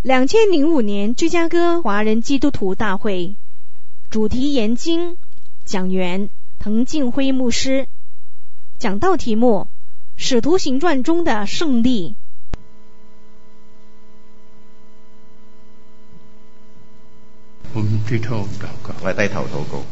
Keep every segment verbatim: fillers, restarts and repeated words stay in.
两千零五年芝加哥华人基督徒大会，主题研经，讲员滕敬辉牧师，讲道题目：使徒行传中的胜利。 我们低头祷告， 我哋低頭禱告。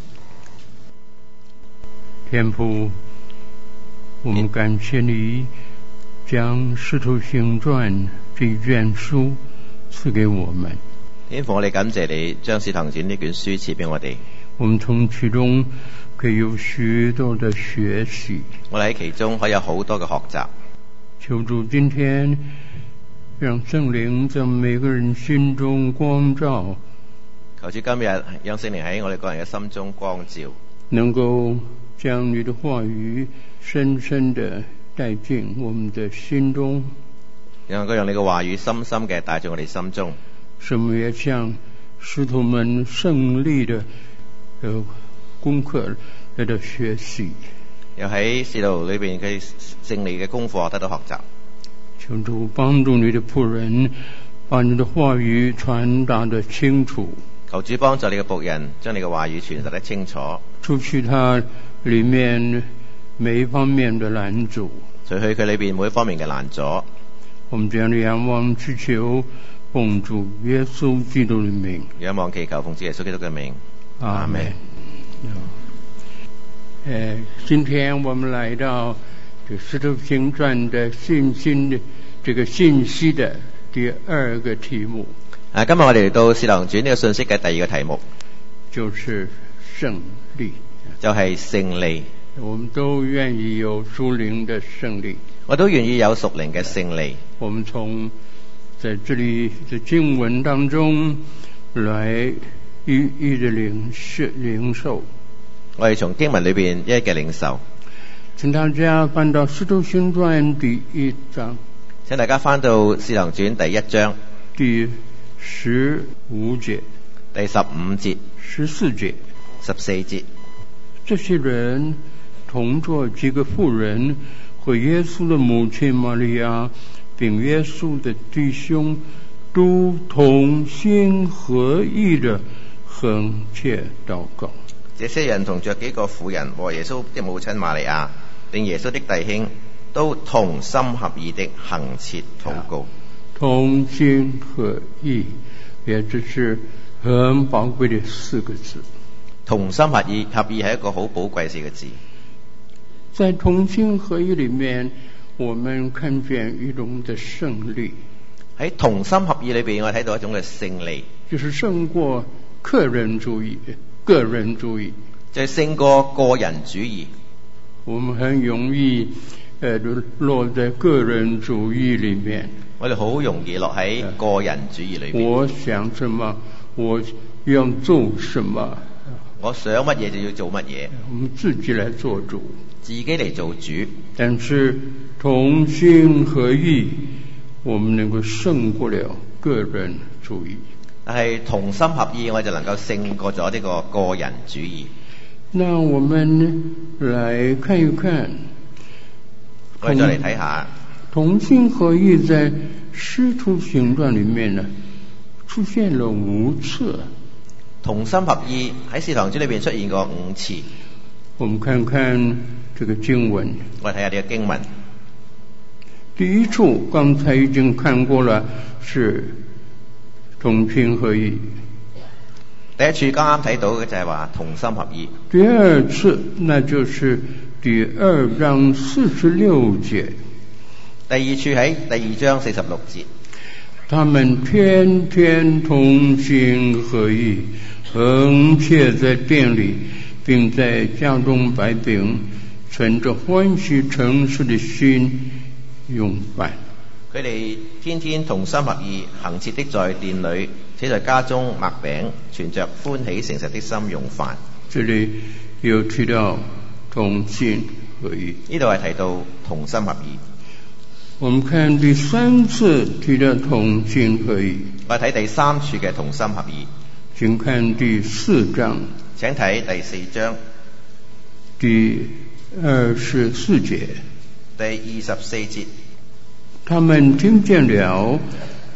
天父，我們感謝你將《使徒行傳》這一卷書賜給我們。 天父，我哋感謝你將《使徒行傳》呢卷書賜俾我哋。 我們從其中可以有許多的學習。 我哋喺其中可以有好多嘅學習。 求主今天讓聖靈在每個人心中光照。 求主今日讓聖靈喺我哋個人嘅心中光照， 能夠將你的話語深深地帶進我們的心中， 能夠讓你嘅話語深深嘅帶進我哋心中， 使我們也像使徒們勝利的呃功課來到學習， 又喺使徒裏邊嘅勝利嘅功課得到學習。 求主幫助你的僕人，把你的話語傳達得清楚。 求主幫助你嘅僕人，將你嘅話語傳達得清楚， 除去他裏面每一方面的攔阻， 除去佢裏邊每一方面嘅攔阻。 我們這樣的仰望祈求，奉主耶穌基督的名。 仰望祈求，奉主耶穌基督嘅名。 阿們。呃，今天我們來到這使徒行傳的信心的這個信息的第二個題目。 啊，今日我哋嚟到《使徒行傳》呢個信息嘅第二個題目， 就是勝利， 就係勝利。 我們都願意有屬靈的勝利， 我都願意有屬靈嘅勝利。 我們從在這裡的經文當中來一一的領受領受。 我哋從經文裏邊一一嘅領受。 請大家翻到《使徒行傳》第一章。 請大家翻到《使徒行傳》第一章第十五節、 第十五節、 十四節、 十四節。 這些人同着幾個婦人和耶穌的母親瑪利亞，並耶穌的弟兄，都同心合意的懇切禱告。 這些人同着幾個婦人和耶穌的母親瑪利亞，並耶穌的弟兄，都同心合意的懇切禱告。 同心合意，也就是很寶貴的四個字。 同心合意，合意係一個好寶貴四個字。 在同心合意裏面，我們看見一種的勝利。 喺同心合意裏邊，我睇到一種嘅勝利， 就是勝過個人主義。個人主義就係勝過個人主義。 我們很容易呃落在個人主義裏面。 我哋好容易落喺個人主義裏面。 我想什麼，我要做什麼。 我想乜嘢就要做乜嘢。 我們自己來做主， 自己嚟做主。 但是同心合意，我們能夠勝過了個人主義。 但係同心合意，我就能夠勝過咗呢個個人主義。 那我們來看一看， 我哋再嚟睇下同心合意在使徒行傳裏面呢，出現了五次。 同心合意喺使徒行傳裏邊出現過五次。 我們看看這個經文， 我哋睇下呢個經文。 第一處剛才已經看過了，是同心合意。 第一處剛啱睇到嘅就係話同心合意。 第二次，那就是第二章四十六節。 第二處喺第二章四十六節。 他們天天同心合意，恆切在殿裡，並在家中擺餅，存着歡喜誠實的心用飯。 佢哋天天同心合意，恆切的在殿裡，且在家中擘餅，存着歡喜誠實的心用飯。 這裡有提到同心合意， 呢度係提到同心合意。 我們看第三次提到同心合意， 我睇第三處嘅同心合意。 請看第四章， 請睇第四章第二十四節。 第二十四節。 他們聽見了，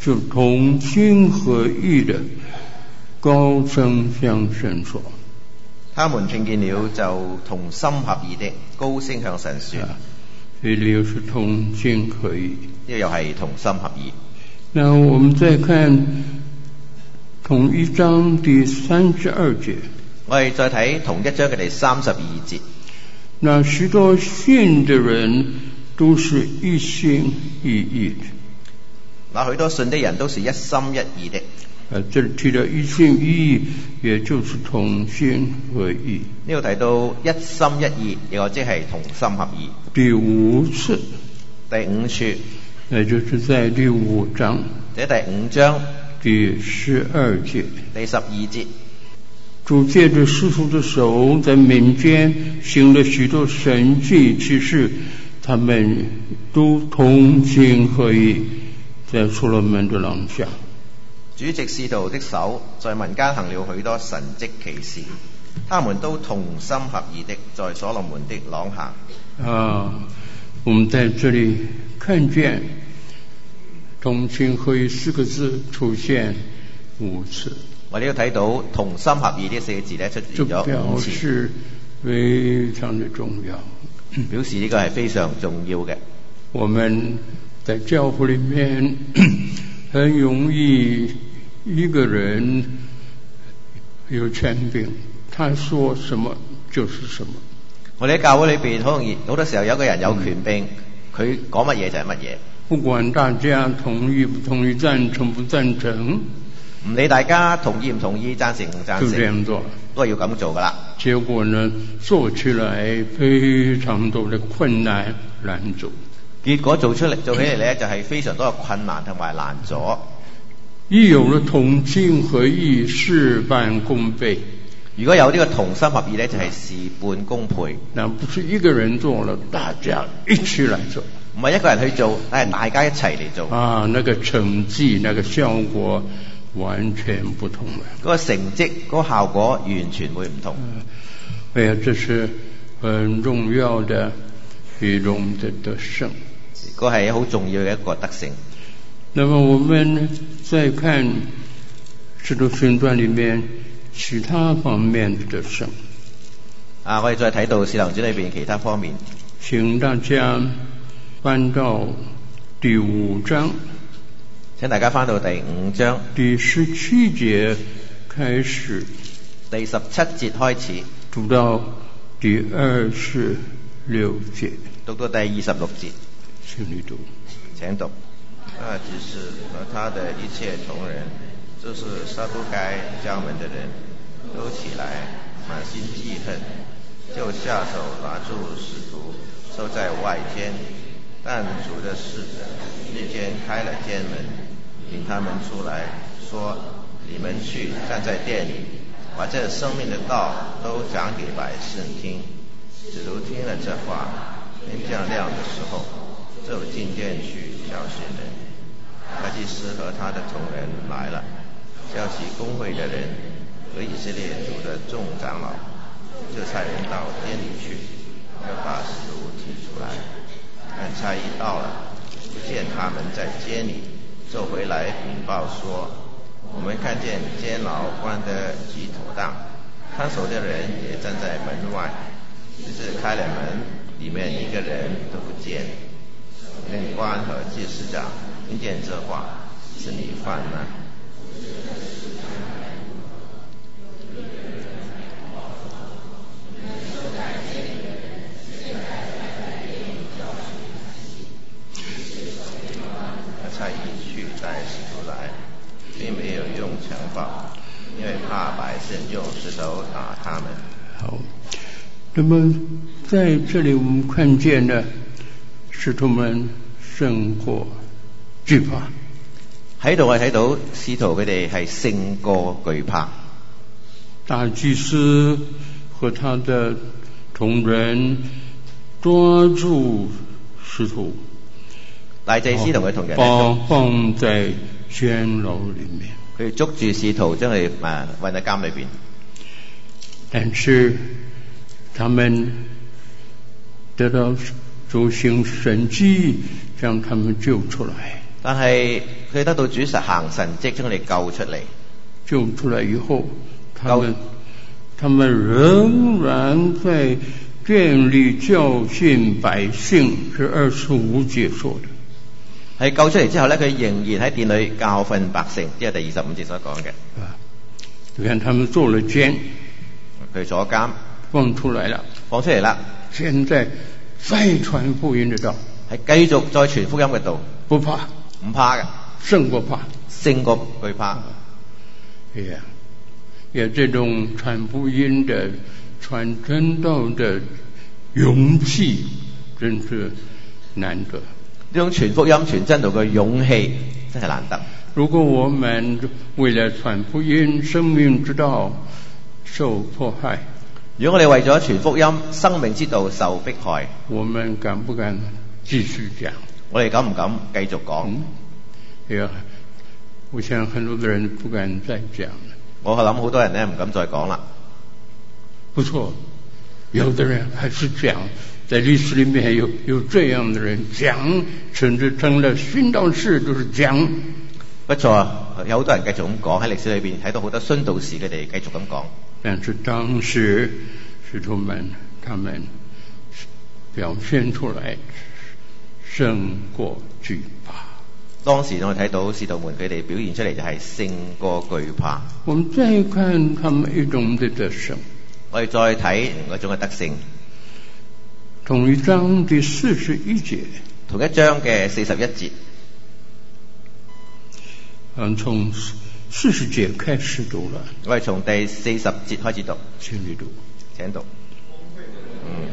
就同心合意的高聲向神說。 他們聽見了，就同心合意的高聲向神說。 這裏又是同心合意， 呢個又係同心合意。 那我們再看同一章第三十二節。 我哋再睇同一章嘅第三十二節。 那許多信的人都是一心一意的。 那許多信的人都是一心一意的。 啊，這裏提到一心一意，也就是同心合意。 呢度提到一心一意，亦或即係同心合意。 第五次， 第五處， 那就是在第五章， 這第五章第十二節。 第十二節， 主借着使徒的手，在民間行了許多神蹟奇事，他們都同心合意，在所羅門的廊下。 主藉使徒的手，在民間行了許多神蹟奇事，他們都同心合意的在所羅門的廊下。 啊，我們在這裡看見同心合意四個字出現五次。 我哋要睇到同心合意呢四個字咧出現咗五次， 表示非常的重要， 表示呢個係非常重要嘅。 我們在教會裡面很容易一個人有權柄，他說什麼就是什麼。 我哋喺教會裏邊好容易，好多時候有個人有權柄，佢講乜嘢就係乜嘢。 不管大家同意不同意，贊成不贊成， 唔理大家同意唔同意，贊成唔贊成， 就這樣做， 都係要咁做噶啦。 結果呢，做起來非常多的困難難阻。 結果做出嚟做起嚟咧，就係非常多嘅困難同埋難阻。 一有了同心合意，事半功倍。 如果有呢個同心合意咧，就係事半功倍。 那不是一個人做了，大家一起來做。 唔係一個人去做，但係大家一齊嚟做。 啊，那個成績、那個效果完全不同了。 嗰個成績、嗰個效果完全會唔同。 哎呀，這是很重要的一種的得勝。 嗰係好重要嘅一個得勝。 那麼我們再看《使徒行傳》裏面其他方面的得勝。 啊，我哋再睇到《使徒行傳》裏邊其他方面。 請大家翻到第五章。 請大家翻到第五章第十七節開始， 第十七節開始， 讀到第二十六節， 讀到第二十六節。 請你讀。 請讀。那只是和他的一切同人，就是撒都該教門的人，都起來，滿心記恨，就下手拿住使徒，收在外間。但主的使者日間開了監門，領他們出來，說：你們去站在殿裏，把這生命的道都講給百姓聽。使徒聽了這話，天將亮的時候，就進殿去教訓人。大祭司和他的同人來了，叫其公會的人和以色列族的眾長老，就差人到殿裏去，要把使徒提出來。但差役到了，不見他們在監裏，就回來稟報說：我們看見監牢關得極妥當，看守的人也站在門外，只是開了門，裡面一個人都不見。令官和祭司長聽見這話，心裡煩難。差役去帶使徒來，並沒有用強暴，因為怕百姓用石頭打他們。 好，那麼在這裡我們看見了使徒們勝過懼怕。 喺度我睇到使徒佢哋係勝過懼怕。 大祭司和他的同人抓住使徒， 大祭司同佢同人放放在監牢裡面， 佢哋捉住使徒，將佢誒韞喺監裏邊。 但是他們得到主行神蹟，將他們救出來。 但係佢得到主實行神蹟將佢哋救出嚟。 救出來以後，他們他們仍然在建立教訓百姓，是二十五節說的。 喺救出嚟之後咧，佢仍然喺殿裏教訓百姓，即係第二十五節所講嘅。 啊，你看他們做了監， 佢坐監， 放出來了， 放出嚟啦。 現在再傳福音的道， 係繼續再傳福音嘅道， 不怕， 唔怕嘅， 勝過怕， 勝過懼怕。 哎呀，有這種傳福音的、傳真道的勇氣，真是難得。 呢種傳福音、傳真道嘅勇氣真係難得。 如果我們為了傳福音、生命之道受迫害， 如果我哋為咗傳福音、生命之道受迫害， 我們敢不敢繼續講？ 我哋敢唔敢繼續講？ 嗯，哎呀，我想很多的人不敢再講。 我諗好多人咧唔敢再講啦。 不錯，有的人還是講。在歷史裏面有有這樣的人講，甚至成了殉道士，都是講。 不錯，有好多人繼續咁講，喺歷史裏邊睇到好多殉道士佢哋繼續咁講。 但是當時使徒們他們表現出來勝過懼怕。 當時我哋睇到使徒們佢哋表現出嚟就係勝過懼怕。 我們再看他們一種的得勝， 我哋再睇嗰種嘅得勝。 同一章第四十一節， 同一章嘅四十一節， 嗯，從四十節開始讀了。 我哋從第四十節開始讀， 請你讀， 請讀。嗯，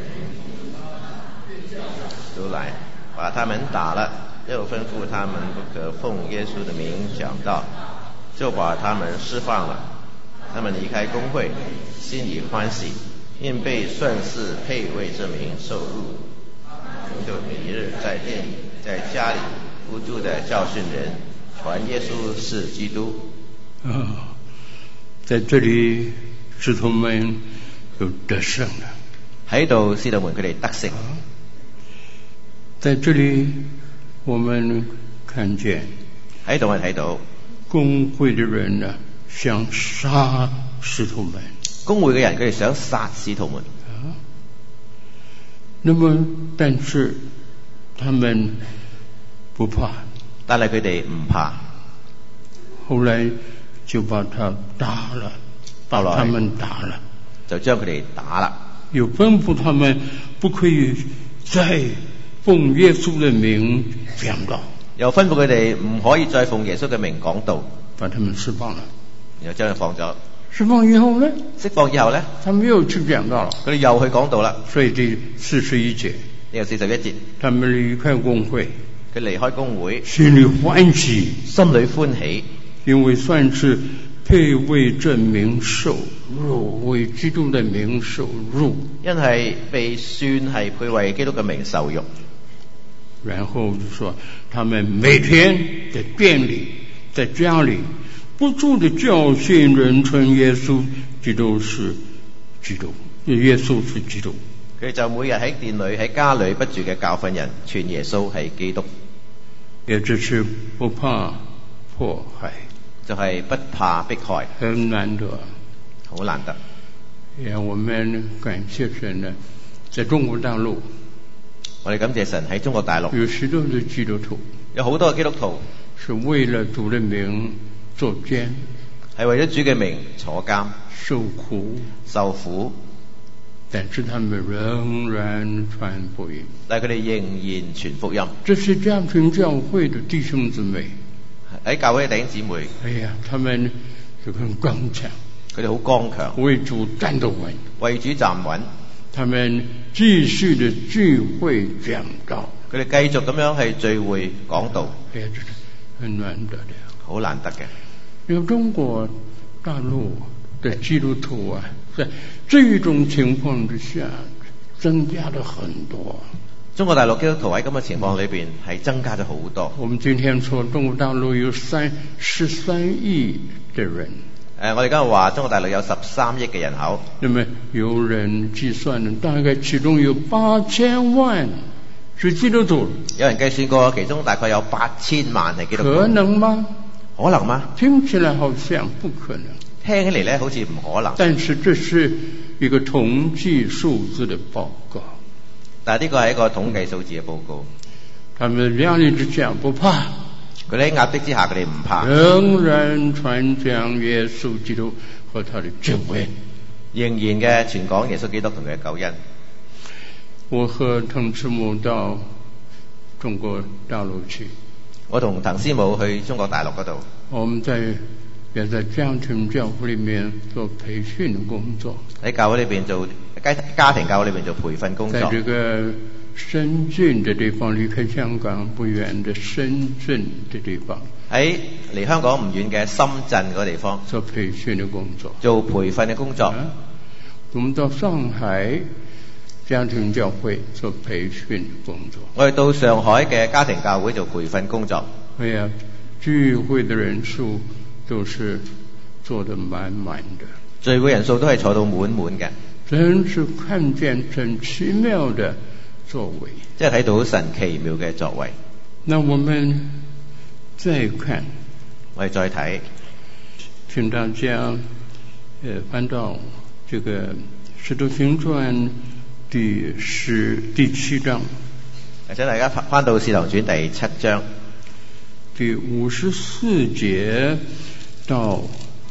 都來，把他們打了，又吩咐他們不可奉耶穌的名講道，就把他們釋放了。他們離開公會，心裡歡喜，因被算是配為這名受辱。就每一日在店裡、在家裡不住地教訓人，傳耶穌是基督。 啊，在這裡使徒們有得勝了。 喺度使徒們佢哋得勝。 在這裡我們看見喺度我哋睇到公會的人呢，想殺使徒們。 公會嘅人佢哋想殺使徒們。 啊，那麼但是他們不怕， 但係佢哋唔怕。 後來就把他打了，把他們打了， 就將佢哋打啦。 又吩咐他們不可以再奉耶穌的名講道， 又吩咐佢哋唔可以再奉耶穌嘅名講道， 把他們釋放了。 然後將佢放咗。 釋放以後呢？ 釋放以後呢？ 他們又去講道了。 佢哋又去講道啦。 所以第四十一節， 呢個四十一節， 他們離開公會， 佢離開公會， 心裏歡喜， 心裏歡喜， 因為算是配為這名受辱，為基督的名受辱， 因係被算係配為基督嘅名受辱。 然後就說，他們每天在店裏、在家裏不住地教訓人，傳耶穌基督是基督，耶穌是基督。 佢就每日喺店裏、喺家裏不住嘅教訓人，傳耶穌係基督。 也就是不怕迫害， 就係不怕迫害， 很難得， 好難得。 也我們感謝神呢，在中國大陸， 我哋感謝神喺中國大陸有許多的基督徒， 有好多嘅基督徒是為了主的名坐監， 係為咗主嘅名坐監受苦受苦， 但是他們仍然傳福音， 但係佢哋仍然傳福音。 這是家庭教會的弟兄姊妹， 喺教會嘅弟兄姊妹， 哎呀，他們就很剛強， 佢哋好剛強， 為主站得穩， 為主站穩。 他們繼續的聚會講道， 佢哋繼續咁樣去聚會講道， 哎呀，這是很難得的， 好難得嘅。 因為中國大陸的基督徒啊，在這種情況之下增加了很多。 中國大陸基督徒喺咁嘅情況裏邊係增加咗好多。 我們今天說中國大陸有三十三億的人， 誒，我哋今日話中國大陸有十三億嘅人口， 那麼有人計算呢，大概其中有八千萬是基督徒。 有人計算過，其中大概有八千萬係基督徒。 可能嗎？ 可能嗎？ 聽起來好像不可能。 聽起嚟咧，好似唔可能。 但是這是一個統計數字的報告。 但係呢個係一個統計數字嘅報告。 他們壓力之下不怕， 佢哋喺壓迫之下，佢哋唔怕， 仍然傳講耶穌基督和他的救恩， 仍然嘅傳講耶穌基督同佢嘅救恩。 我和滕師母到中國大陸去， 我同滕師母去中國大陸嗰度。 我們在也在家庭教會裏面做培訓的工作， 喺教會裏邊做家家庭教會裏邊做培訓工作。 在這個深圳的地方，離開香港不遠的深圳的地方， 喺離香港唔遠嘅深圳嗰個地方做培訓的工作， 做培訓嘅工作。 啊，我們到上海家庭教會做培訓工作。 我哋到上海嘅家庭教會做培訓工作。 哎呀，聚會的人數都是坐得滿滿的， 聚會人數都係坐到滿滿嘅， 真是看見很奇妙的作為， 即係睇到神奇妙嘅作為。 那我們再看， 我哋再睇， 請大家呃翻到這個《使徒行傳》第十第七章， 請大家翻到《使徒行傳》第七章第五十四節到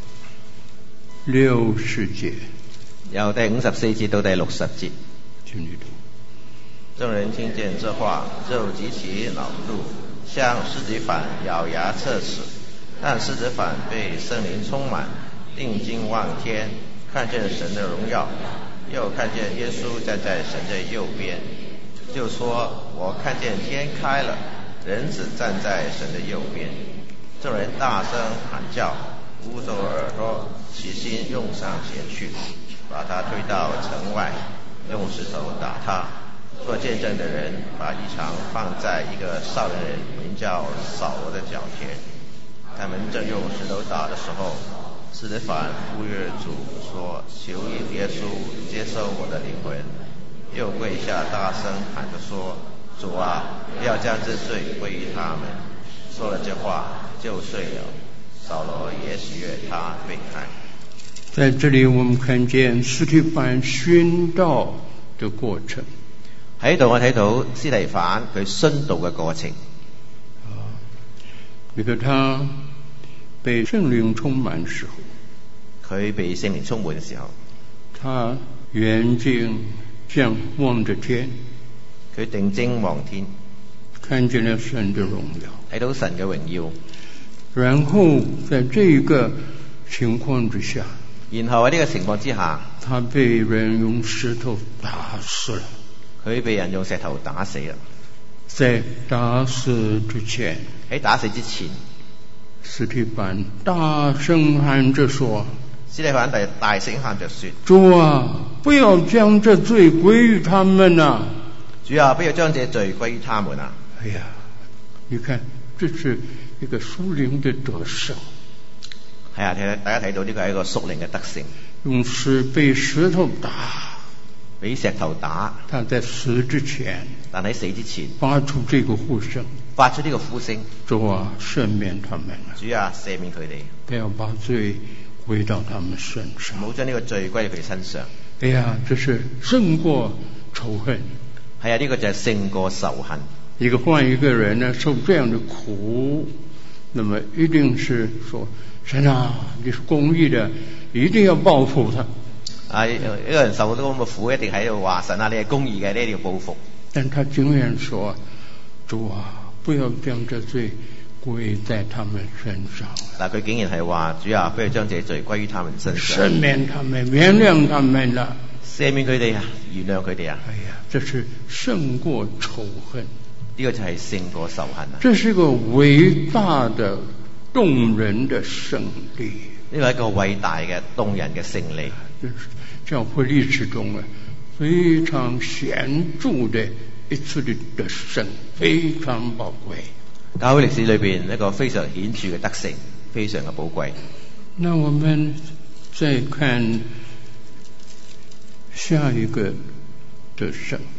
六十節， 由第五十四節到第六十節。 請你讀。 眾人聽見這話，就極其惱怒，向司提反咬牙切齒。但司提反被聖靈充滿，定睛望天，看見神的榮耀，又看見耶穌站在神的右邊，就說：我看見天開了，人子站在神的右邊。眾人大聲喊叫，捂着耳朵，齊心用上前去，把他推到城外，用石頭打他。做見證的人把衣裳放在一個少年人名叫掃羅的腳前。他們正用石頭打的時候，司提反呼籲主說：求耶穌接受我的靈魂。又跪下大聲喊着說：主啊，不要將這罪歸於他們。說了這話就睡了。掃羅也喜悅他被開。 在這裡我們看見司提反殉道的過程。 喺度我睇到司提反佢殉道嘅過程。 啊，那個他被聖靈充滿時候， 佢被聖靈充滿嘅時候， 他眼睛向望着天， 佢定睛望天， 看見了神的榮耀， 睇到神嘅榮耀。 然後在這一個情況之下， 然後喺呢個情況之下， 他被人用石頭打死了。 佢被人用石頭打死啦。 在打死之前， 喺打死之前， 司提反大聲喊着說： 司提反大大聲喊着說： 主啊，不要將這罪歸於他們啊！ 主啊，不要將這罪歸於他們啊！ 哎呀，你看，這是一個屬靈的得勝。 係啊，睇大家睇到呢個係一個屬靈嘅得勝。用石被石頭打， 俾石頭打。 他在死之前， 但喺死之前， 發出這個呼聲， 發出呢個呼聲。 主啊，赦免他們啊！ 主啊，赦免佢哋， 不要把罪歸到他們身上， 唔好將呢個罪歸喺佢身上。 哎呀，這是勝過仇恨。 係啊，呢個就係勝過仇恨。 一個換一個人呢，受這樣的苦，那麼一定是說：神啊，你是公義的，一定要報復他。 啊，一個人受到咁嘅苦，一定喺度話：神啊，你係公義嘅，你一定要報復。 但他竟然說：主啊，不要將這罪歸在他們身上。 但佢竟然係話：主啊，不要將這罪歸於他們身上。 赦免他們，原諒他們啦， 赦免佢哋啊，原諒佢哋啊。 哎呀，這是勝過仇恨。 呢個就係勝過仇恨啊！ 這是一個偉大的動人的勝利。 呢個係一個偉大嘅動人嘅勝利。 教會歷史中啊，非常顯著的一次的得勝，非常寶貴。 教會歷史裏邊一個非常顯著嘅得勝，非常嘅寶貴。 那我們再看下一個得勝。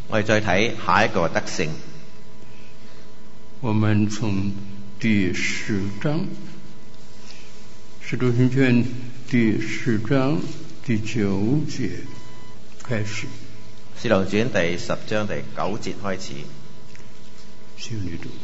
我哋再睇下一個德性。 我們從第十章《使徒行傳》第十章第九節開始。 《使徒行傳》第十章第九節開始。 請你讀。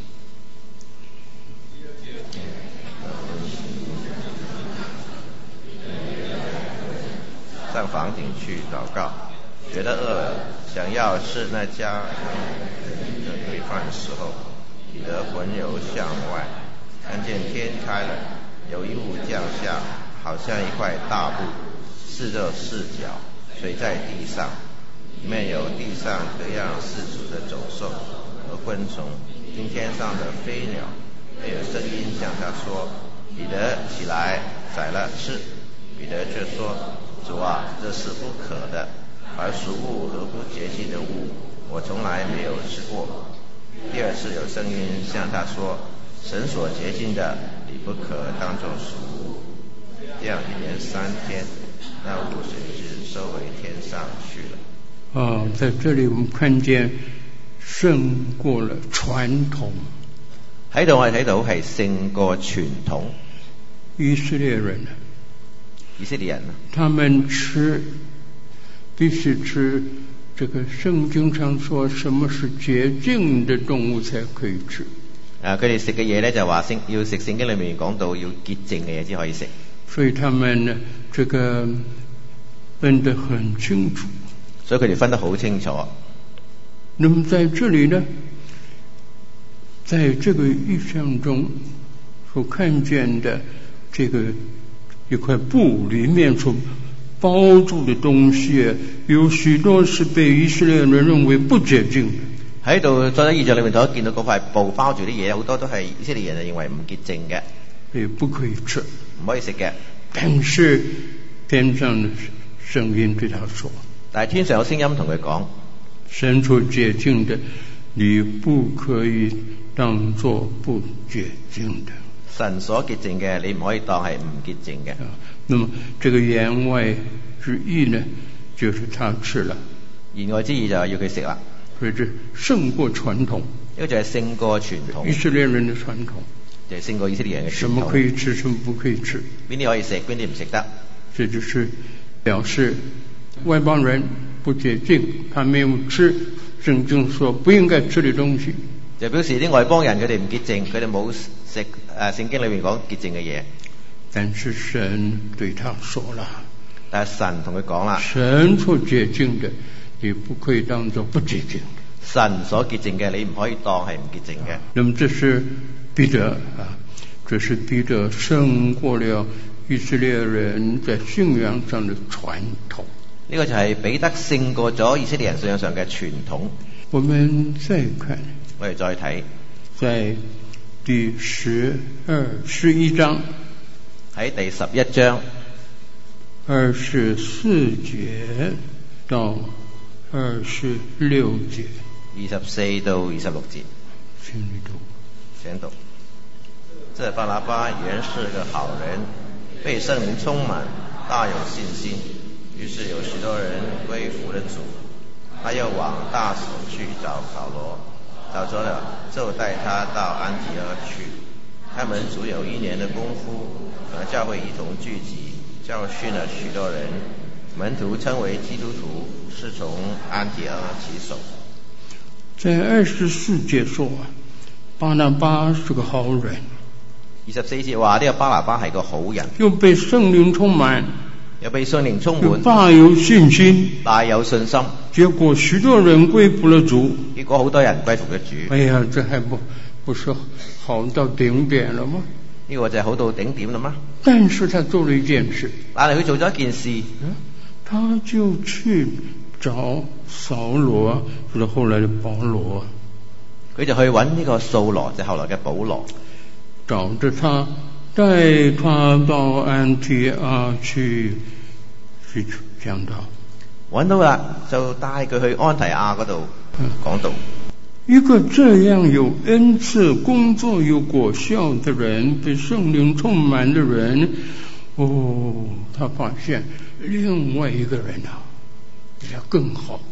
上房頂去禱告，覺得餓了，想要吃那家的粿飯的時候，彼得魂遊向外，看見天開了，有一物降下，好像一塊大布，四肉四角，垂在地上，裡面有地上各樣四足的走獸和昆蟲，聽天上的飛鳥，也有聲音向他說：彼得，起來，宰了吃。彼得卻說：主啊，這是不可的，而俗物和不潔淨的物，我從來沒有吃過。第二次有聲音向他說：神所潔淨的，你不可當作俗物。這樣一連三天，那物隨之收回天上去了。 啊，在這裡我們看見勝過了傳統。 喺度我哋睇到係勝過傳統。 以色列人以色列人他們吃必須吃這個聖經上說什麼是潔淨的動物才可以吃。 啊，佢哋食嘅嘢咧就話聖要食聖經裏面講到要潔淨嘅嘢先可以食。 所以他們呢，這個分得很清楚。 所以佢哋分得好清楚。 那麼在這裡呢，在這個意象中所看見的這個一塊布裡面所包住的東西，有許多是被以色列人認為不潔淨的。 喺度在意象裡面所見到嗰塊布包住啲嘢，好多都係以色列人認為唔潔淨嘅， 也不可以吃， 唔可以食嘅。 但是天上的聲音對他說， 但係天上有聲音同佢講， 神所潔淨的，你不可以當作不潔淨的。 神所潔淨嘅，你唔可以當係唔潔淨嘅。 那麼這個言外之意呢，就是他吃了。 言外之意就係要佢食啦。 所以這勝過傳統。 呢個就係勝過傳統。 以色列人的傳統。 就係勝過以色列人嘅傳統。 什麼可以吃，什麼不可以吃？ 邊啲可以食，邊啲唔食得？ 這就是表示外邦人不潔淨，他沒有吃聖經說不應該吃的東西。 就表示啲外邦人佢哋唔潔淨，佢哋冇食誒聖經裏面講潔淨嘅嘢。 但是神對他說了， 但係神同佢講啦， 神所潔淨的，你不可以當作不潔淨。 神所潔淨嘅，你唔可以當係唔潔淨嘅。 那麼這是彼得啊，這是彼得勝過了以色列人在信仰上的傳統。 呢個就係彼得勝過咗以色列人信仰上嘅傳統。 我們再看， 我哋再睇， 在第十二十一章， 喺第十一章二十四節到二十六節， 二十四到二十六節， 請你讀。 請讀。這巴拿巴原是個好人，被聖靈充滿，大有信心，於是有許多人歸服了主。他又往大使去找掃羅，找着了，就帶他到安提阿去。他們足有一年的功夫，和教會一同聚集，教訓了許多人。門徒稱為基督徒，是從安提阿起手。 在二十四節說，巴拿巴是個好人。 二十四節話呢個巴拿巴係個好人， 又被聖靈充滿， 又被聖靈充滿， 大有信心， 大有信心。 結果許多人歸服了主， 結果好多人歸服咗主。 哎呀，這還不不是好到頂點了嗎？ 呢個就係好到頂點啦嗎？ 但是他做了一件事， 但係佢做咗一件事， 他就去找掃羅，就是後來的保羅。 佢就去揾呢個掃羅，就係後來嘅保羅， 找着他，帶他到安提阿去去講道。 揾到啦，就帶佢去安提阿嗰度講道。 一個這樣有恩賜、工作有果效的人，被聖靈充滿的人，哦，他發現另外一個人啊，比他更好。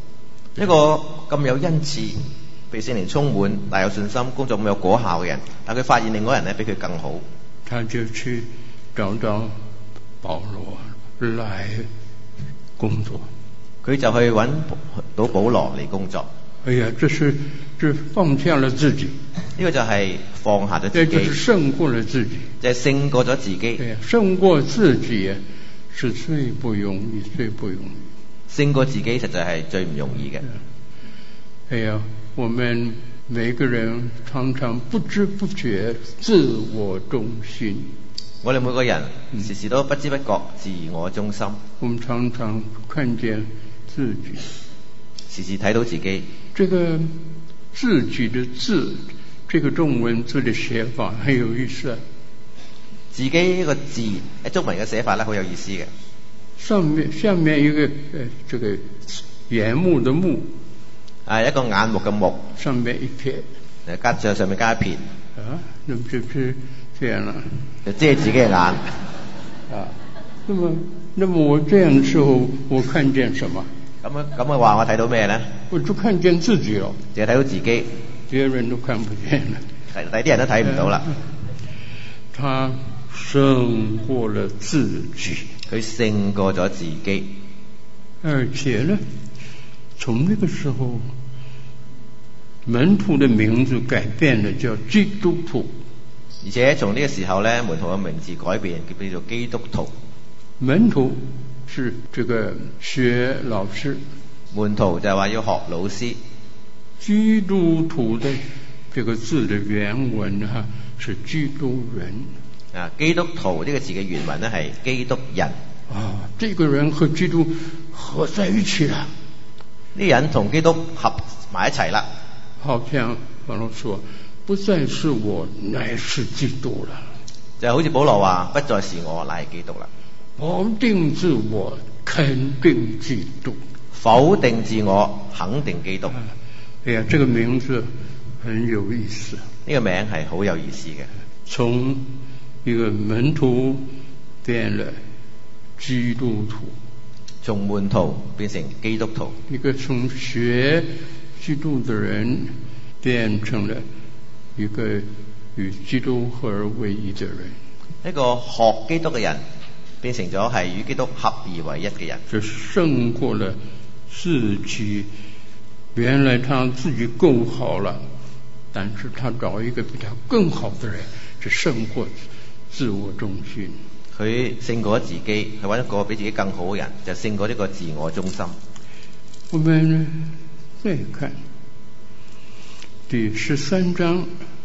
一個咁有恩賜、被聖靈充滿、大有信心、工作咁有果效嘅人，但佢發現另外人咧比佢更好， 他就去找到保羅來工作。 佢就去揾到保羅嚟工作。 哎呀，這是這放下了自己， 呢個就係放下咗自己， 這就是勝過了自己， 就係勝過咗自己。 對呀，勝過自己是最不容易，最不容易。 勝過自己實在係最唔容易嘅。 哎呀，我們每個人常常不知不覺自我中心。 我哋每個人時時都不知不覺自我中心。 我們常常看見自己， 時時睇到自己。 這個自己的字，這個中文字的寫法很有意思。 自己呢個字喺中文嘅寫法咧，好有意思嘅。 上面下面一個誒，這個眼目的目， 啊，一個眼目嘅目， 上面一撇， 誒加上上面加一撇。 啊，那麼就是這樣啦， 就遮自己嘅眼。啊， 那麼那麼我這樣的時候，我看見什麼？ 咁樣咁嘅話，我睇到咩咧？ 我就看見自己咯， 淨係睇到自己， 別人都看不見了， 第啲人都睇唔到啦。 他勝過了自己， 佢勝過咗自己， 而且呢，從那個時候，門徒的名字改變了，叫基督徒。 而且從呢個時候咧，門徒嘅名字改變，叫做基督徒。 門徒是這個學老師， 門徒就係話要學老師。 基督徒的這個字的原文哈是基督人。 啊，基督徒呢個字嘅原文咧係基督人。 啊，這個人和基督合在一起啦。 呢人同基督合埋一齊啦。 好像保羅說，不再是我，乃是基督了。 就好似保羅話，不再是我，乃係基督啦。 否定自我，肯定基督。 否定自我，肯定基督。 啊，哎呀，這個名字很有意思。 呢個名係好有意思嘅。 從一個門徒變了基督徒， 從門徒變成基督徒。 一個從學基督的人變成了一個與基督合而為一的人。 一個學基督嘅人變成咗係與基督合而為一嘅人。 這勝過了自己，原來他自己夠好了，但是他找一個比他更好的人，這勝過自我中心。 佢勝過自己，去揾一個比自己更好嘅人，就勝過呢個自我中心。 我們再看第十三章，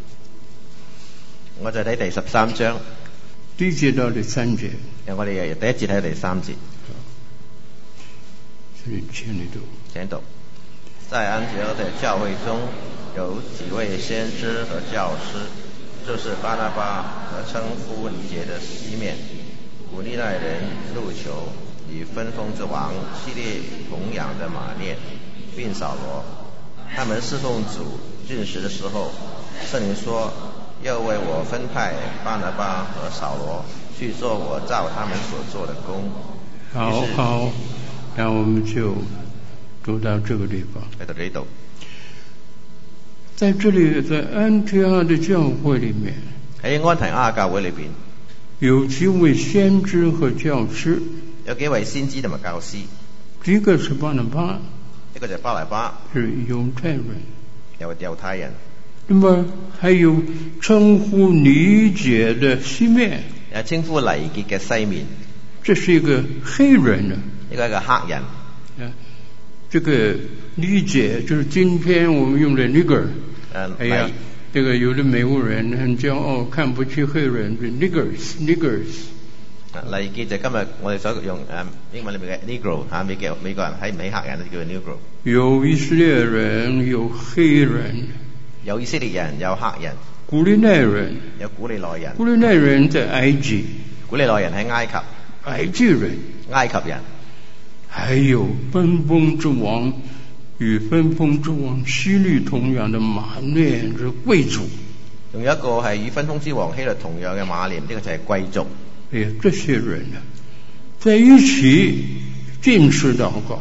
我就睇第十三章第一節到第三節。 我哋由第一節睇到第三節。 請你讀。 請讀。在安提阿的教會中有幾位先知和教師，就是巴拿巴和稱呼尼結的西面、古利奈人路求與分封之王希律同養的馬念，並掃羅。他們侍奉主進食的時候，聖靈說要為我分派巴拿巴和掃羅去做我照他們所做的工。 好好，那我們就讀到這個地方。 嚟到呢度， 在這裏，在安提阿的教會裏面， 喺安提阿教會裏邊有幾位先知和教師， 有幾位先知同埋教師。 一個是巴拿巴， 一個就係巴拿巴， 是猶太人， 有猶太人。 那麼還有稱呼尼結的西面， 誒稱呼尼結嘅西面， 這是一個黑人啊， 呢個係一個黑人。 啊，這個尼結就是今天我們用的 nigger。 誒， 哎呀，這個有的美國人很驕傲，看不起黑人，是 niggers，niggers。 尼結就今日我哋所用誒英文裏面嘅 negro 嚇，美國美國人睇唔起黑人就叫做 negro。 有以色列人，有黑人， 有以色列人，有黑人， 古利奈人， 有古利奈人。 古利奈人在埃及， 古利奈人喺埃及， 埃及人， 埃及人， 還有分封之王與分封之王希律同樣的馬念是貴族。 仲有一個係與分封之王希律同樣嘅馬念，呢、這個就係貴族。 哎呀，這些人啊，在一起進食禱告，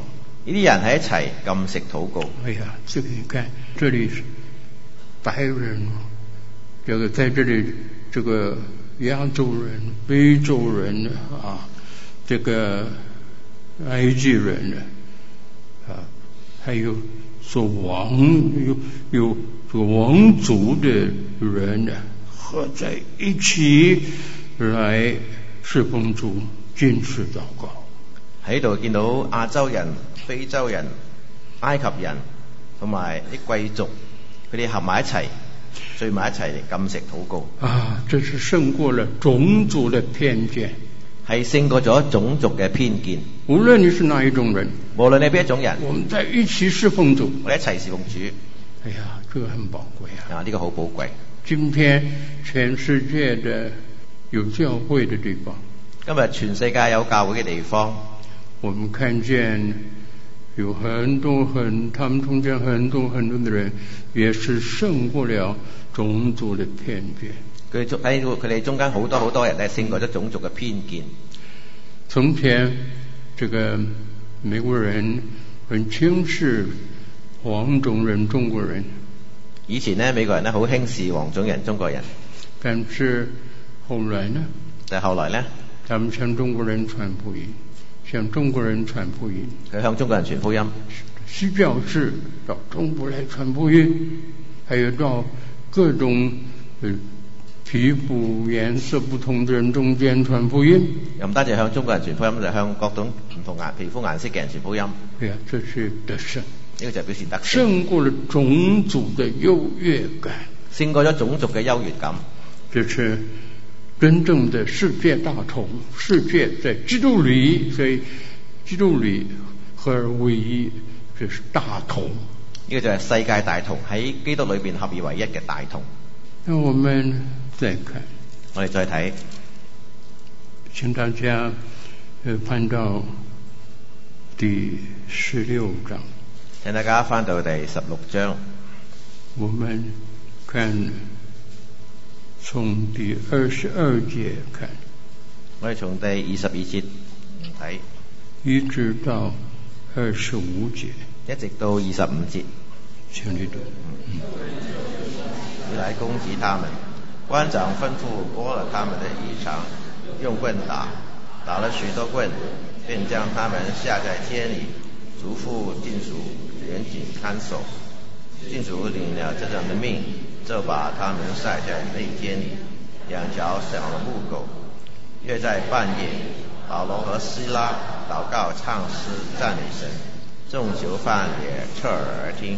呢啲人喺一齊禁食禱告。 哎呀，这个你看，这里是白人，这个在这里这个亚洲人、非洲人啊，这个埃及人啊，还有说王有有这个王族的人合在一起来侍奉主、禁食禱告。 喺度見到亞洲人、非洲人、埃及人同埋啲貴族，佢哋合埋一齊，聚埋一齊嚟禁食禱告。 啊，這是勝過了種族的偏見， 係勝過咗種族嘅偏見。 無論你是哪一種人， 無論你係邊一種人， 我們在一起侍奉主， 我哋一齊侍奉主。 哎呀，這個很寶貴啊！ 啊，呢個好寶貴。 今天全世界的有教會的地方， 今日全世界有教會嘅地方， 我們看見有很多很，他們中間很多很多的人，也是勝過了種族的偏見。 佢睇到佢哋中間好多好多人咧，勝過咗種族嘅偏見。 從前，這個美國人很輕視黃種人、中國人。 以前呢，美國人呢好輕視黃種人、中國人。 但是後來呢？ 但係後來呢， 他們向中國人傳福音，向中國人傳福音。 佢向中國人傳福音。 西教士到中國來傳福音，還有到各種呃皮膚顏色不同的人中間傳福音。 又唔單止向中國人傳福音，就向各種唔同顏皮膚顏色嘅人傳福音。 對啊，這是得勝。 呢個就表示得勝。 勝過了種族的優越感。 勝過咗種族嘅優越感。 這是真正的世界大同，世界在基督裏，所以基督裏合而為一，這是大同。 呢個就係世界大同，喺基督裏邊合而為一嘅大同。 那我們再看， 我哋再睇， 請大家呃翻到第十六章。 請大家翻到第十六章。 我們看從第二十二節看， 我哋從第二十二節睇， 一直到二十五節， 一直到二十五節。 請你讀。嗯， 你來攻擊他們，官長吩咐剝了他們的衣裳，用棍打，打了許多棍，便將他們下在監裏，囑咐禁卒嚴謹看守。禁卒領了這種的命，就把他們塞在內監裏，兩條小的木狗。約在半夜，保羅和西拉禱告唱詩讚美神，眾囚犯也側耳而聽。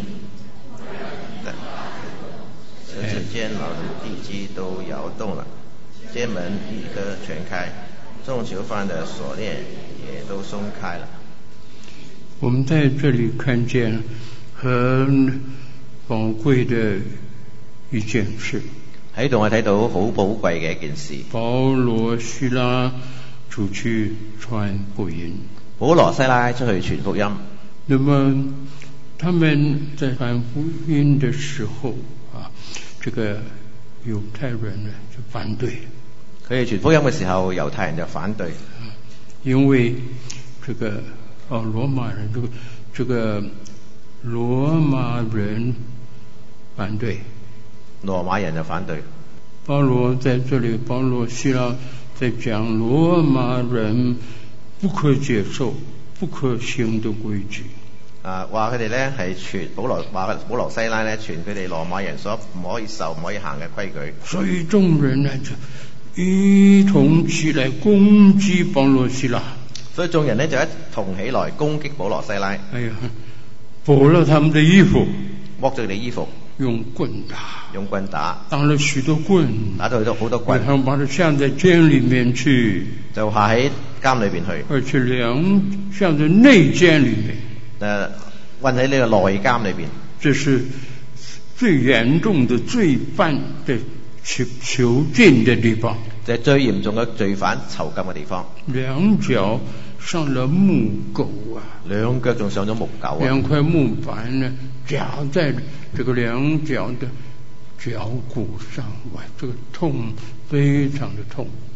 十字監牢的地基都搖動了，監門立刻全開，眾囚犯的鎖鏈也都鬆開了。 我們在這裏看見很寶貴的一件事。 喺度我睇到好寶貴嘅一件事。 保羅西拉出去傳福音。 保羅西拉出去傳福音。 那麼他們在傳福音的時候啊，這個猶太人呢就反對。 佢哋傳福音嘅時候，猶太人就反對， 因為這個哦羅馬人，這個這個羅馬人反對。 羅馬人就反對。 保羅在這裏，保羅西拉在講羅馬人不可接受、不可行的規矩。 啊，話佢哋咧係傳保羅話保羅西拉咧傳佢哋羅馬人所唔可以受、唔可以行嘅規矩。 所以眾人呢就一同起來攻擊保羅西拉。 所以眾人呢就一同起來攻擊保羅西拉。 哎呀，剝了他們的衣服， 剝咗佢哋衣服。 用棍打， 用棍打， 打了許多棍， 打咗好多棍， 然後把它下在監裏面去， 就下喺監裏邊去， 而且兩下在內監裏面， 誒，運喺呢個內監裏邊。 這是最嚴重的罪犯的囚囚禁的地方， 就係最嚴重嘅罪犯囚禁嘅地方。 兩腳上了木狗啊， 兩腳仲上咗木狗啊， 兩塊木板呢夾在這個兩腳的腳骨上，哇，這個痛非常的痛。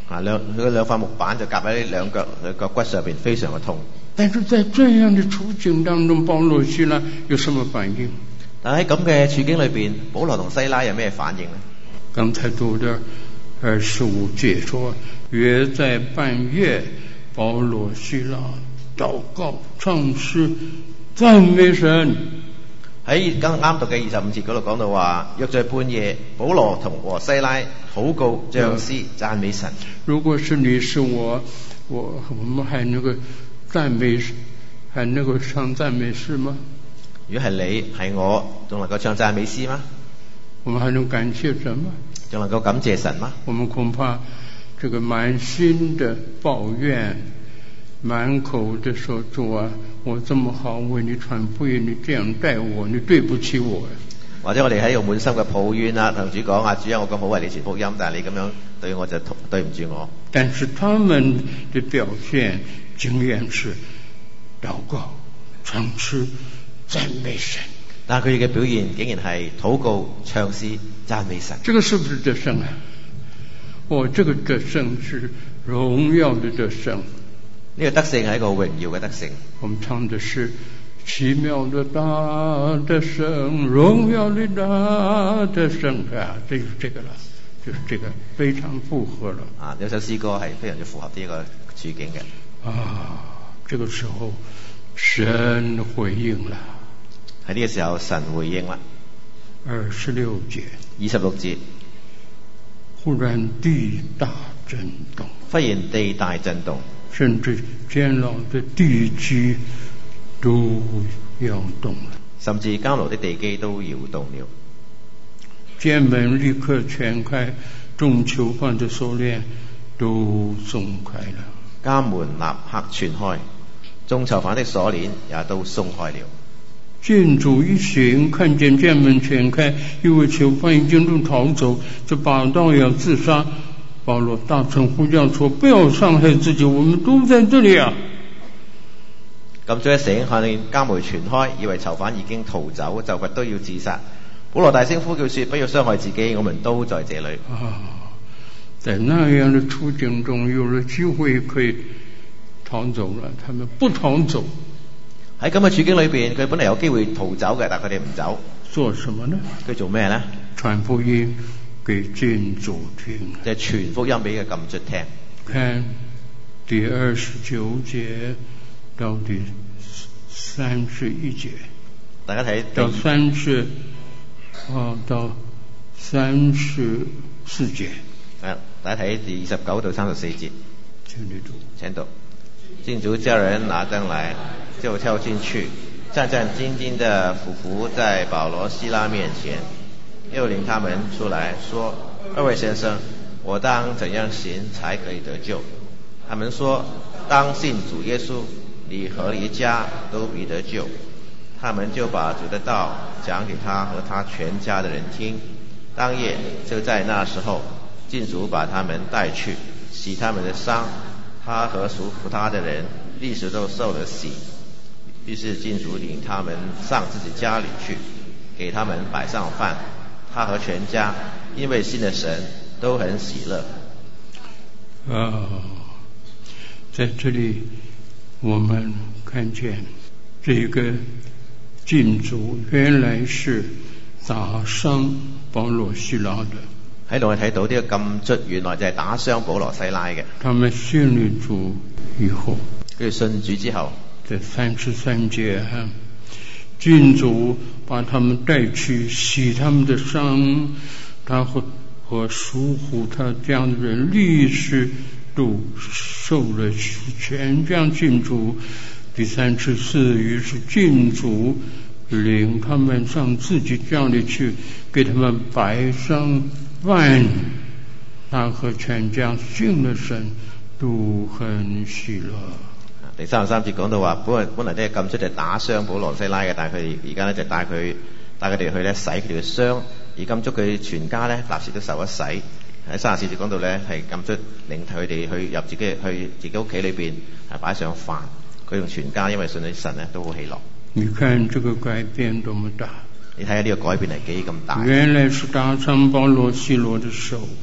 啊，兩佢兩塊木板就夾喺兩腳佢腳骨上邊，非常嘅痛。 但是在這樣的處境當中，保羅西拉有什麼反應？ 但喺咁嘅處境裏邊，保羅同西拉有咩反應呢？ 剛才讀的二十五節說，約在半夜，保羅西拉禱告唱詩讚美神。 喺剛啱讀嘅二十五節嗰度講到話，約在半夜，保羅同和西拉禱告唱詩讚美神。 如果是你是我，我我們還能夠讚美，還能夠唱讚美詩嗎？ 如果係你係我，仲能夠唱讚美詩嗎？ 我們還能感謝神嗎？ 仲能夠感謝神嗎？ 我們恐怕這個滿心的抱怨，滿口的說，主啊，我這麼好為你傳福音，你這樣待我，你對不起我。 或者我哋喺度滿心嘅抱怨啊，同主講啊，主啊，我咁好為你傳福音，但係你咁樣對我就對唔住我。 但是他們的表現竟然是禱告、唱詩、讚美神。 但係佢哋嘅表現竟然係禱告、唱詩、讚美神。 這個是不是得勝啊？哦，這個得勝是榮耀的得勝。 呢個得勝係一個榮耀嘅得勝。 我們唱的是奇妙的大得勝，榮耀的大得勝啊！就是這個了，就是這個非常符合了。 啊，有首詩歌係非常之符合呢個處境嘅。 啊，這個時候神回應了。 喺呢個時候神回應啦。 二十六節， 二十六節， 忽然地大震動， 忽然地大震動， 甚至監牢的地基都搖動了， 甚至監牢的地基都搖動了。 監門立刻全開，眾囚犯的鎖鏈都鬆開了。 監門立刻全開，眾囚犯的鎖鏈也都鬆開了。 進主一醒，看見監門全開，因為囚犯已經都逃走，就把刀要自殺。保羅大聲呼叫說：不要傷害自己，我們都在這裡啊！ 咁早一醒，看見監門全開，以為囚犯已經逃走，就罰都要自殺。保羅大聲呼叫說：不要傷害自己，我們都在這裡。 啊，在那樣的處境中，有了機會可以逃走了，他們不逃走。 喺咁嘅處境裏邊，佢本嚟有機會逃走嘅，但佢哋唔走。 做什麼呢？ 佢做咩呢？ 傳福音給禁足聽， 就係傳福音俾佢禁足聽。 看第二十九節到第三十一節， 大家睇到三十啊到三十四節。 係，大家睇第二十九到三十四節。 請你讀， 請讀。禁足叫人拿燈來，就跳進去，戰戰兢兢地俯伏在保羅西拉面前，又領他們出來說：二位先生，我當怎樣行才可以得救？他們說：當信主耶穌，你和你家都必得救。他們就把主的道講給他和他全家的人聽。當夜就在那時候，禁足把他們帶去，洗他們的傷。他和屬服他的人立時都受了洗。於是禁足領他們上自己家裡去，給他們擺上飯。他和全家因為信的神都很喜樂。 啊，在這裡我們看見這個禁足原來是打傷保羅西拉的。 喺度我睇到呢個禁足原來就係打傷保羅西拉嘅。 他們信了主以後， 佢哋信主之後， 在三十三節哈，禁足把他們帶去洗他們的傷，他和和屬乎他家的人立時都受了洗，全家禁足。第三十四，於是禁足領他們上自己家裡去，給他們擺上飯。他和全家信了神都很喜樂。 第三十三節講到話，本來本來咧禁足就打傷保羅西拉嘅，但係佢哋而家咧就帶佢帶佢哋去咧洗佢哋嘅傷，而禁足佢全家咧立時都受咗洗。喺三十四節講到咧係禁足領佢哋去入自己去自己屋企裏邊係擺上飯，佢同全家因為信咗神咧都好喜樂。 你看這個改變多麼大！ 你睇下呢個改變係幾咁大。 原來是打傷保羅西拉的手，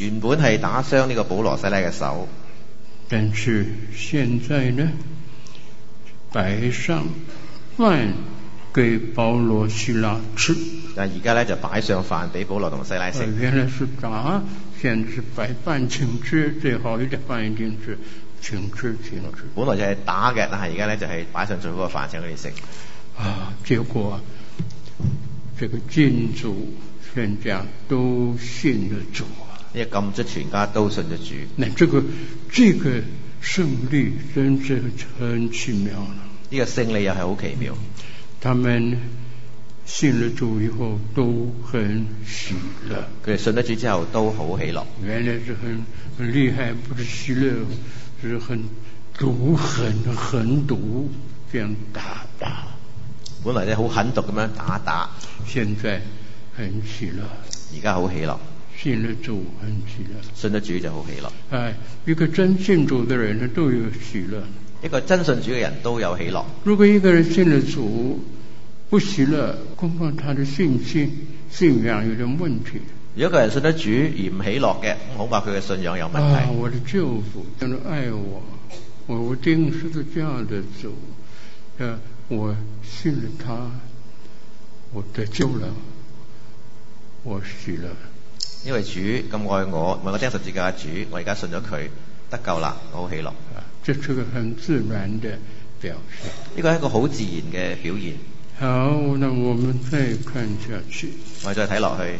原本係打傷呢個保羅西拉嘅手， 但是現在呢，擺上飯給保羅西拉吃。 但係而家咧就擺上飯俾保羅同西拉食。 原來是打，現在是擺飯請吃，最好一點飯一定是請吃請吃。 本來就係打嘅，但係而家咧就係擺上最好嘅飯請佢哋食。 啊，結果這個禁主全家都信了主啊！ 呢個禁足全家都信咗主。 那這個這個勝利真是很奇妙了。 呢個勝利又係好奇妙。 他們信了主以後都很喜樂。 佢哋信咗主之後都好喜樂。 原來是很很厲害，不是喜樂，是很毒狠狠毒，這樣打打。 本來咧好狠毒咁樣打打， 現在很喜樂。 而家好喜樂。 信了主很喜樂。 信咗主就好喜樂。 哎，一個真信主的人呢都有喜樂。 一個真信主嘅人都有喜樂。 如果一個人信了主不喜樂，恐怕他的信心信仰有點問題。 如果一個人信得主而唔喜樂嘅，恐怕佢嘅信仰有問題。 啊，我的救主真的愛我，我我釘十字架的主，呃，我信了他，我得救了，我喜樂。 因為主咁愛我，為我釘十字架嘅主，我而家信咗佢，得救啦，我好喜樂。 啊，這是個很自然的表現。 呢個係一個好自然嘅表現。 好，那我們再看下去。 我哋再睇落去。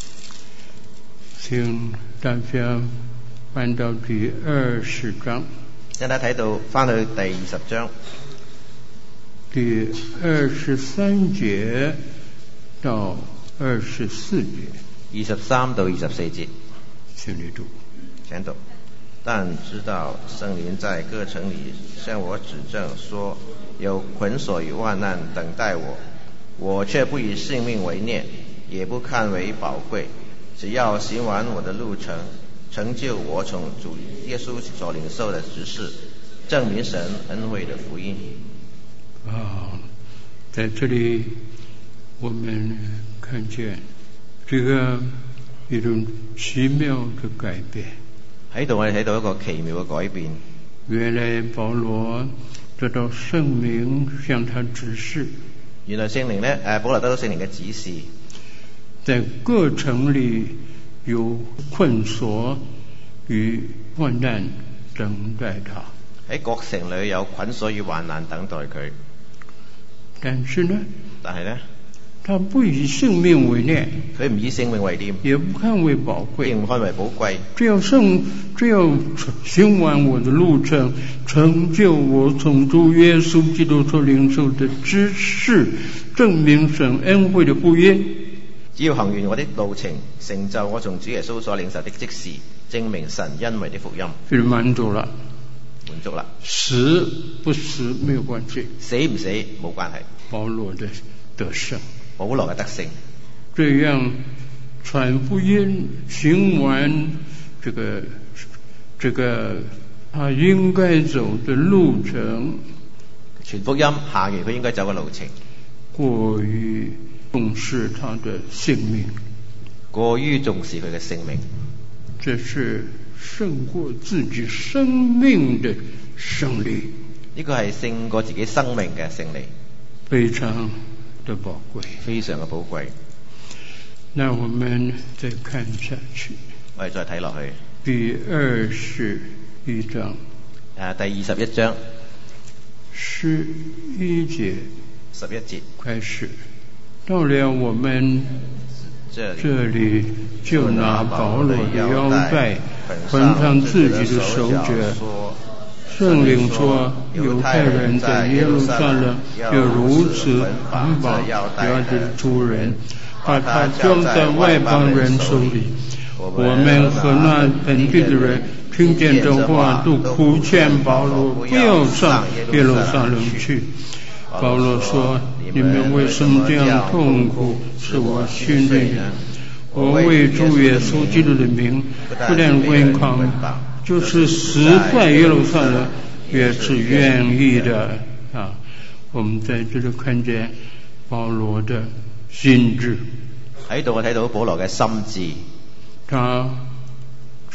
請大家翻到第二十章。 大家睇到翻去第二十章， 第二十三節到二十四節。 二十三到二十四節。 請你讀。 請讀。但知道聖靈在各城裏向我指證說，有捆鎖與萬難等待我，我卻不以性命為念，也不看為寶貴，只要行完我的路程，成就我從主耶穌所領受的職事，證明神恩惠的福音。 啊，在這裏我們看見這個一種奇妙的改變。 喺度我哋睇到一個奇妙嘅改變。 原來保羅得到聖靈向他指示。 原來聖靈呢，誒，保羅得到聖靈嘅指示， 在各城裏有困鎖與患難等待他。 喺各城裏有捆鎖與患難等待佢。 但是呢， 但係呢， 他不以性命為念， 佢唔以性命為念， 也不看為寶貴， 亦唔看為寶貴。 只要聖，只要行完我的路程，成就我從主耶穌基督所領受的職事，證明神恩惠的福音。 只要行完我的路程，成就我從主耶穌所領受的職事，證明神恩惠的福音。 就滿足了， 滿足了。 死不死沒有關係， 死唔死冇關係。 保羅的得勝。 保羅嘅得勝， 這樣傳福音行完這個這個他應該走的路程， 傳福音行完佢應該走嘅路程， 過於重視他的性命， 過於重視佢嘅性命， 這是勝過自己生命的勝利。 呢個係勝過自己生命嘅勝利， 非常的寶貴， 非常嘅寶貴。 那我們再看下去， 我哋再睇落去。 第二十一章， 誒，第二十一章， 十一節， 十一節開始。到了我們這裡， 這裡就拿保羅的腰帶捆上自己的手腳。聖靈說，猶太人在耶路撒冷有如此捆綁腰帶的族人，把他交在外邦人手裡。我們和那本地的人聽見這話，都苦勸保羅不要上耶路撒冷去。保羅說，你們為什麼這樣痛苦，使我心裡人？我為主耶穌基督的名，不但違抗，就是死在耶路撒冷也是願意的啊！我們在這裏看見保羅的心志。 喺度我睇到保羅嘅心志。 他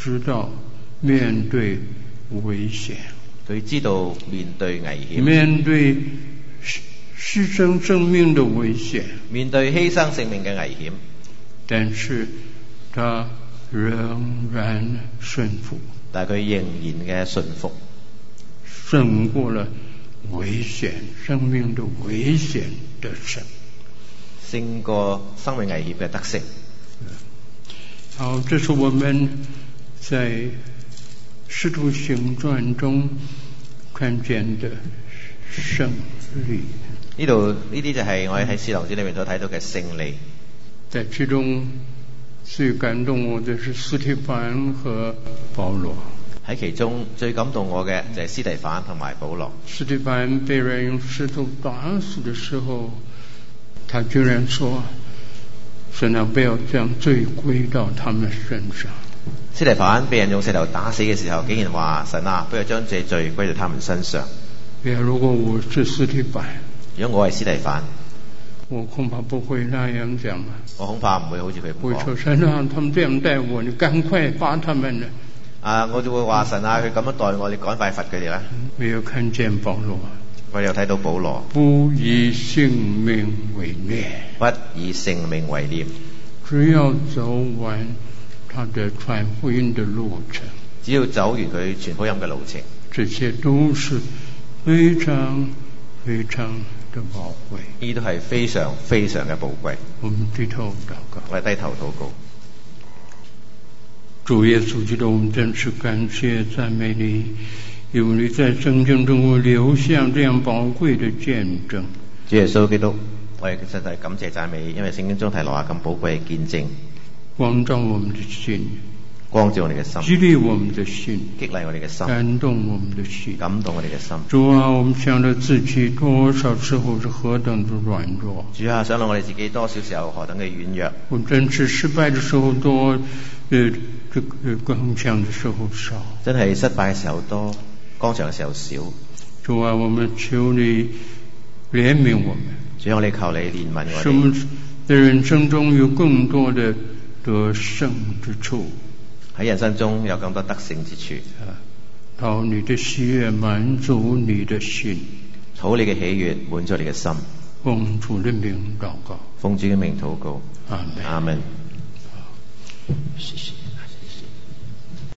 知道面對危險， 佢知道面對危險， 面對犧牲生命的危險， 面對犧牲性命嘅危險， 但是他仍然順服， 但係佢仍然嘅順服， 勝過了危險生命的危險得勝， 勝過生命危險嘅得勝。 好，這是我們在使徒行傳中看見的勝利。 呢度呢啲就係我哋喺使徒行傳裏面所睇到嘅勝利。 在其中最感動我的是司提反和保羅。 喺其中最感動我嘅就係司提反同埋保羅。 司提反被人用石頭打死的時候，他居然說：神啊，不要將罪歸到他們身上。 司提反被人用石頭打死嘅時候，竟然話：神啊，不要將這罪歸到他們身上。 如果我是司提反， 如果我係司提反， 我恐怕不會那樣講。 我恐怕唔會好似佢咁講。 會說：神啊，他們這樣待我，你趕快罰他們呢。 啊！我就會話神啊，佢咁樣待我，你趕快罰佢哋啦。 沒有看見保羅， 我哋有睇到保羅， 不以性命為念， 不以性命為念， 只要走完他的傳福音的路程， 只要走完佢傳福音嘅路程， 這些都是非常非常的寶貴。 呢都係非常非常嘅寶貴。 我們低頭禱告， 我哋低頭禱告。 主耶穌基督，我們真是感謝讚美你，因為你在聖經中留下這樣寶貴的見證。 主耶穌基督，我哋實在感謝讚美，因為聖經中提留下咁寶貴嘅見證， 光照我們的心， 光照我哋嘅心， 激勵我們的心， 激勵我哋嘅心， 感動我們的心， 感動我哋嘅心。 主啊，我們想到自己多少時候是何等的軟弱。 主啊，想到我哋自己多少時候何等嘅軟弱。 我們真是失敗的時候多，呃，這個剛強的時候少。真係失敗嘅時候多，剛強嘅時候少。 主啊，我們求你憐憫我們。 主啊，我哋求你憐憫我哋。 使我們在人生中有更多的得勝之處。 喺人生中有更多得勝之處。 啊，討你的喜悅，滿足你的心。 討你嘅喜悅，滿足你嘅心。 奉主的名禱告。 奉主嘅名禱告。 阿門。 阿門。 好，謝謝。